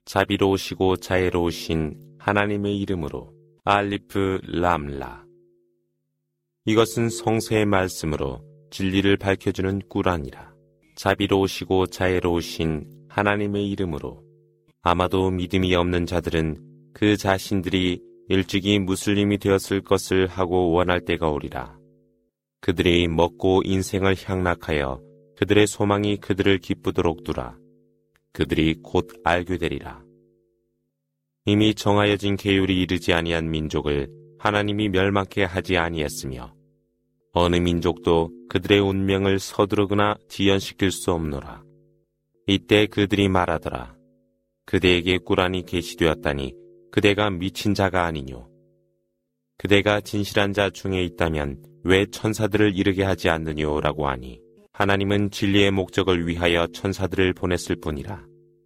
자비로우시고 자애로우신 하나님의 이름으로 알리프 람라. 이것은 성서의 말씀으로 진리를 밝혀주는 꾸란이라. 자비로우시고 자애로우신 하나님의 이름으로. 아마도 믿음이 없는 자들은 그 자신들이 일찍이 무슬림이 되었을 것을 하고 원할 때가 오리라. 그들이 먹고 인생을 향락하여 그들의 소망이 그들을 기쁘도록 두라. 그들이 곧 알게 되리라. 이미 정하여진 계율이 이르지 아니한 민족을 하나님이 멸망케 하지 아니했으며 어느 민족도 그들의 운명을 서두르거나 지연시킬 수 없노라. 이때 그들이 말하더라. 그대에게 꾸란이 계시되었다니 그대가 미친 자가 아니뇨. 그대가 진실한 자 중에 있다면 왜 천사들을 이르게 하지 않느뇨라고 하니 하나님은 진리의 목적을 위하여 천사들을 보냈을 뿐이라.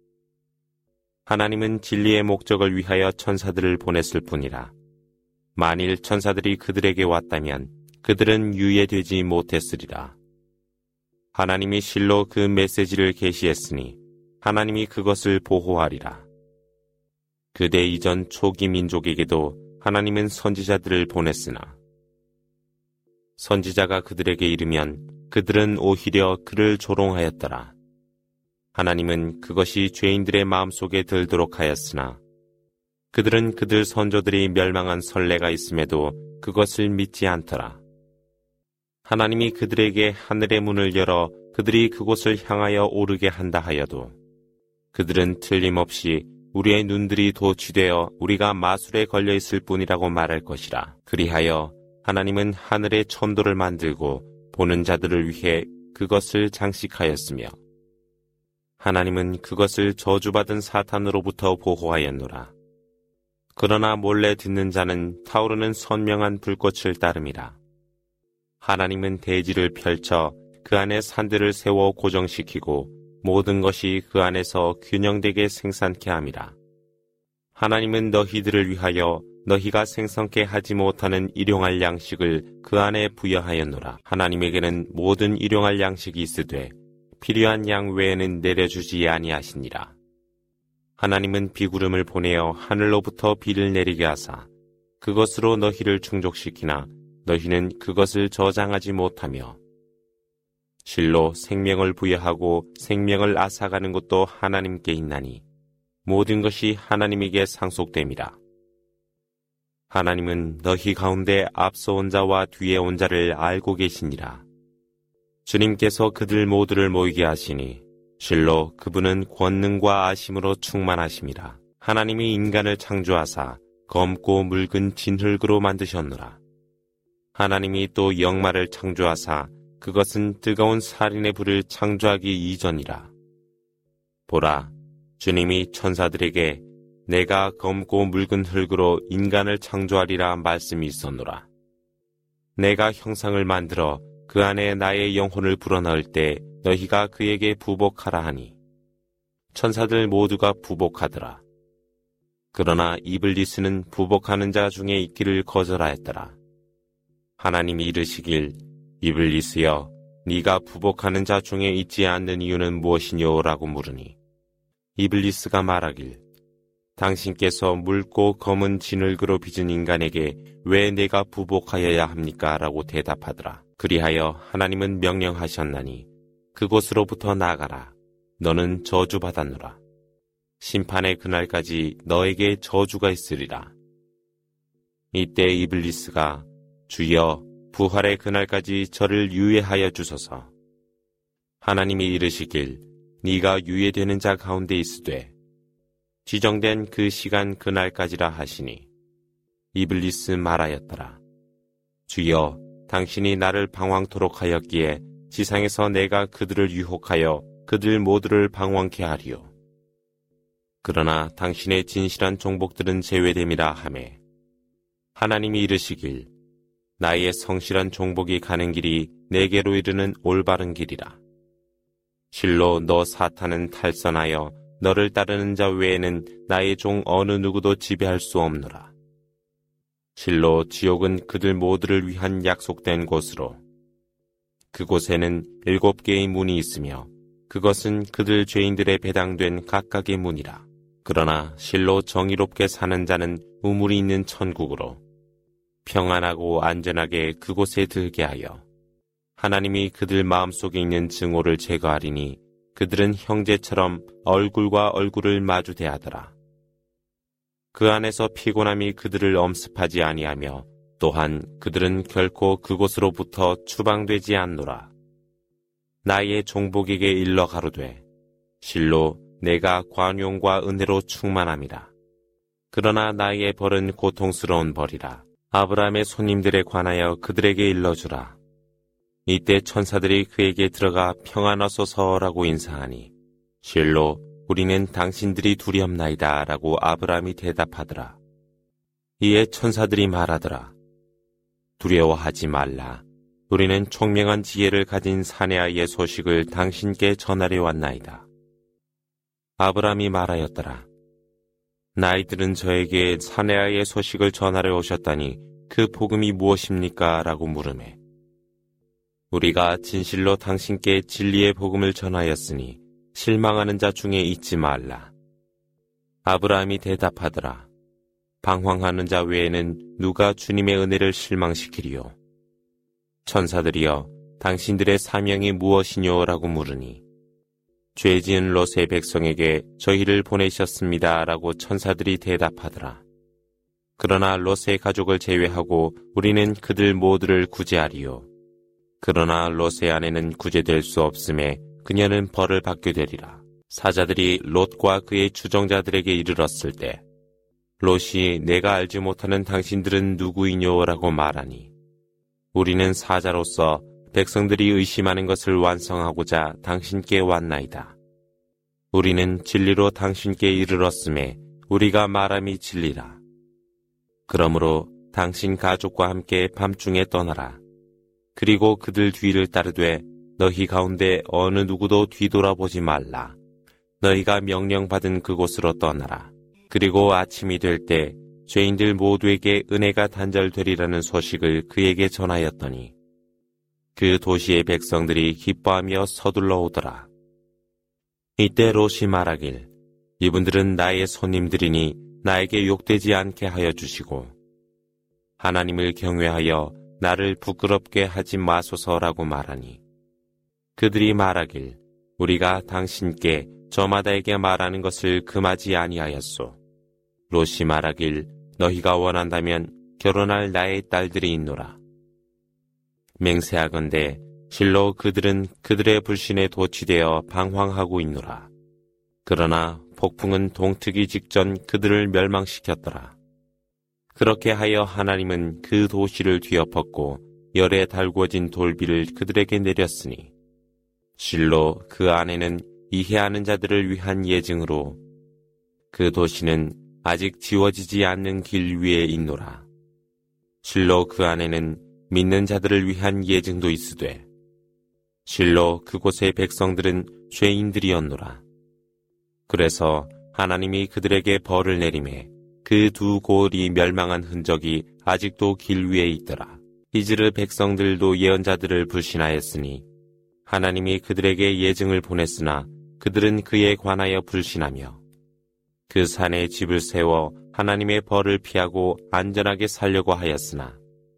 하나님은 진리의 목적을 위하여 천사들을 보냈을 뿐이라. 만일 천사들이 그들에게 왔다면 그들은 유예되지 못했으리라. 하나님이 실로 그 메시지를 계시했으니 하나님이 그것을 보호하리라. 그대 이전 초기 민족에게도 하나님은 선지자들을 보냈으나 선지자가 그들에게 이르면 그들은 오히려 그를 조롱하였더라. 하나님은 그것이 죄인들의 마음속에 들도록 하였으나 그들은 그들 선조들이 멸망한 선례가 있음에도 그것을 믿지 않더라. 하나님이 그들에게 하늘의 문을 열어 그들이 그곳을 향하여 오르게 한다 하여도 그들은 틀림없이 우리의 눈들이 도취되어 우리가 마술에 걸려 있을 뿐이라고 말할 것이라. 그리하여 하나님은 하늘의 천도를 만들고 보는 자들을 위해 그것을 장식하였으며 하나님은 그것을 저주받은 사탄으로부터 보호하였노라. 그러나 몰래 듣는 자는 타오르는 선명한 불꽃을 따름이라. 하나님은 대지를 펼쳐 그 안에 산들을 세워 고정시키고 모든 것이 그 안에서 균형되게 생산케 함이라. 하나님은 너희들을 위하여 너희가 생성케 하지 못하는 일용할 양식을 그 안에 부여하였노라. 하나님에게는 모든 일용할 양식이 있으되 필요한 양 외에는 내려주지 아니하시니라. 하나님은 비구름을 보내어 하늘로부터 비를 내리게 하사 그것으로 너희를 충족시키나 너희는 그것을 저장하지 못하며 실로 생명을 부여하고 생명을 앗아가는 것도 하나님께 있나니 모든 것이 하나님에게 상속됨이라. 하나님은 너희 가운데 앞서 온 자와 뒤에 온 자를 알고 계시니라. 주님께서 그들 모두를 모이게 하시니 실로 그분은 권능과 아심으로 충만하심이라. 하나님이 인간을 창조하사 검고 묽은 진흙으로 만드셨노라. 하나님이 또 영마를 창조하사 그것은 뜨거운 살인의 불을 창조하기 이전이라. 보라, 주님이 천사들에게 내가 검고 묽은 흙으로 인간을 창조하리라 말씀이 있었노라. 내가 형상을 만들어 그 안에 나의 영혼을 불어넣을 때 너희가 그에게 부복하라 하니 천사들 모두가 부복하더라. 그러나 이블리스는 부복하는 자 중에 있기를 거절하였더라. 하나님이 이르시길 이블리스여 네가 부복하는 자 중에 있지 않는 이유는 무엇이뇨? 라고 물으니 이블리스가 말하길 당신께서 묽고 검은 진흙으로 빚은 인간에게 왜 내가 부복하여야 합니까? 라고 대답하더라. 그리하여 하나님은 명령하셨나니 그곳으로부터 나가라. 너는 저주받았노라. 심판의 그날까지 너에게 저주가 있으리라. 이때 이블리스가 주여 부활의 그날까지 저를 유예하여 주소서. 하나님이 이르시길 네가 유예되는 자 가운데 있으되 지정된 그 시간 그날까지라 하시니 이블리스 말하였더라. 주여 당신이 나를 방황토록 하였기에 지상에서 내가 그들을 유혹하여 그들 모두를 방황케 하리요. 그러나 당신의 진실한 종복들은 제외됨이라 하매 하나님이 이르시길 나의 성실한 종복이 가는 길이 내게로 이르는 올바른 길이라. 실로 너 사탄은 탈선하여 너를 따르는 자 외에는 나의 종 어느 누구도 지배할 수 없노라. 실로 지옥은 그들 모두를 위한 약속된 곳으로 그곳에는 7개의 문이 있으며 그것은 그들 죄인들의 배당된 각각의 문이라. 그러나 실로 정의롭게 사는 자는 우물이 있는 천국으로 평안하고 안전하게 그곳에 들게 하여 하나님이 그들 마음속에 있는 증오를 제거하리니 그들은 형제처럼 얼굴과 얼굴을 마주 대하더라. 그 안에서 피곤함이 그들을 엄습하지 아니하며 또한 그들은 결코 그곳으로부터 추방되지 않노라. 나의 종복에게 일러 가로되 실로 내가 관용과 은혜로 충만함이라. 그러나 나의 벌은 고통스러운 벌이라. 아브라함의 손님들에 관하여 그들에게 일러주라. 이때 천사들이 그에게 들어가 평안하소서라고 인사하니 실로 우리는 당신들이 두렵나이다 라고 아브라함이 대답하더라. 이에 천사들이 말하더라. 두려워하지 말라. 우리는 총명한 지혜를 가진 사내아이의 소식을 당신께 전하려 왔나이다. 아브라함이 말하였더라. 나이들은 저에게 사내아이의 소식을 전하려 오셨다니 그 복음이 무엇입니까? 라고 물으매 우리가 진실로 당신께 진리의 복음을 전하였으니 실망하는 자 중에 있지 말라. 아브라함이 대답하더라. 방황하는 자 외에는 누가 주님의 은혜를 실망시키리요? 천사들이여 당신들의 사명이 무엇이뇨? 라고 물으니 죄지은 롯의 백성에게 저희를 보내셨습니다. 라고 천사들이 대답하더라. 그러나 롯의 가족을 제외하고 우리는 그들 모두를 구제하리요. 그러나 롯의 아내는 구제될 수 없음에 그녀는 벌을 받게 되리라. 사자들이 롯과 그의 추종자들에게 이르렀을 때 롯이 내가 알지 못하는 당신들은 누구이뇨? 라고 말하니 우리는 사자로서 백성들이 의심하는 것을 완성하고자 당신께 왔나이다. 우리는 진리로 당신께 이르렀음에 우리가 말함이 진리라. 그러므로 당신 가족과 함께 밤중에 떠나라. 그리고 그들 뒤를 따르되 너희 가운데 어느 누구도 뒤돌아보지 말라. 너희가 명령받은 그곳으로 떠나라. 그리고 아침이 될 때 죄인들 모두에게 은혜가 단절되리라는 소식을 그에게 전하였더니 그 도시의 백성들이 기뻐하며 서둘러 오더라. 이때 롯이 말하길 이분들은 나의 손님들이니 나에게 욕되지 않게 하여 주시고 하나님을 경외하여 나를 부끄럽게 하지 마소서라고 말하니 그들이 말하길 우리가 당신께 저마다에게 말하는 것을 금하지 아니하였소. 롯이 말하길 너희가 원한다면 결혼할 나의 딸들이 있노라. 맹세하건대 실로 그들은 그들의 불신에 도취되어 방황하고 있노라. 그러나 폭풍은 동트기 직전 그들을 멸망시켰더라. 그렇게 하여 하나님은 그 도시를 뒤엎었고 열에 달구어진 돌비를 그들에게 내렸으니 실로 그 안에는 이해하는 자들을 위한 예증으로 그 도시는 아직 지워지지 않는 길 위에 있노라. 실로 그 안에는 믿는 자들을 위한 예증도 있으되 실로 그곳의 백성들은 죄인들이었노라. 그래서 하나님이 그들에게 벌을 내리매 그 두 고을이 멸망한 흔적이 아직도 길 위에 있더라. 이즈르 백성들도 예언자들을 불신하였으니 하나님이 그들에게 예증을 보냈으나 그들은 그에 관하여 불신하며 그 산에 집을 세워 하나님의 벌을 피하고 안전하게 살려고 하였으나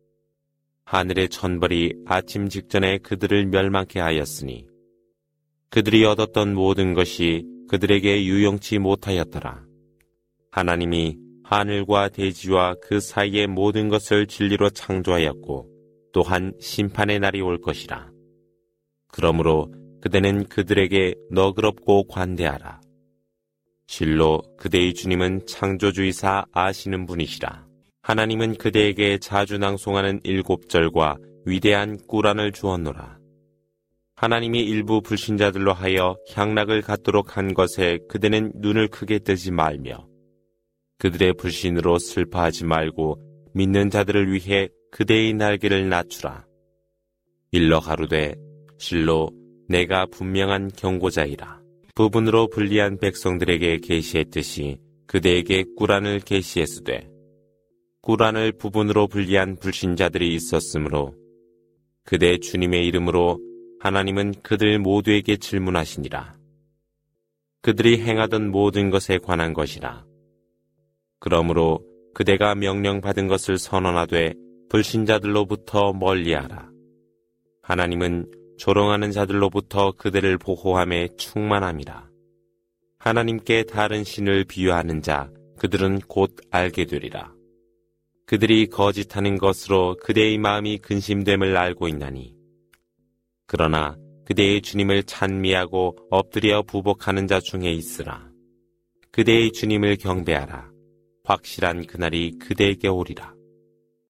하늘의 천벌이 아침 직전에 그들을 멸망케 하였으니 그들이 얻었던 모든 것이 그들에게 유용치 못하였더라. 하나님이 하늘과 대지와 그 사이의 모든 것을 진리로 창조하였고 또한 심판의 날이 올 것이라. 그러므로 그대는 그들에게 너그럽고 관대하라. 실로 그대의 주님은 창조주이사 아시는 분이시라. 하나님은 그대에게 자주 낭송하는 7절과 위대한 꾸란을 주었노라. 하나님이 일부 불신자들로 하여 향락을 갖도록 한 것에 그대는 눈을 크게 뜨지 말며 그들의 불신으로 슬퍼하지 말고 믿는 자들을 위해 그대의 날개를 낮추라. 일러 가로되 실로 내가 분명한 경고자이라. 부분으로 분리한 백성들에게 계시했듯이 그대에게 꾸란을 계시했으되 꾸란을 부분으로 분리한 불신자들이 있었으므로 그대 주님의 이름으로 하나님은 그들 모두에게 질문하시니라. 그들이 행하던 모든 것에 관한 것이라. 그러므로 그대가 명령받은 것을 선언하되 불신자들로부터 멀리하라. 하나님은 조롱하는 자들로부터 그들을 보호함에 충만함이라. 하나님께 다른 신을 비유하는 자 그들은 곧 알게 되리라. 그들이 거짓하는 것으로 그대의 마음이 근심됨을 알고 있나니. 그러나 그대의 주님을 찬미하고 엎드려 부복하는 자 중에 있으라. 그대의 주님을 경배하라. 확실한 그날이 그대에게 오리라.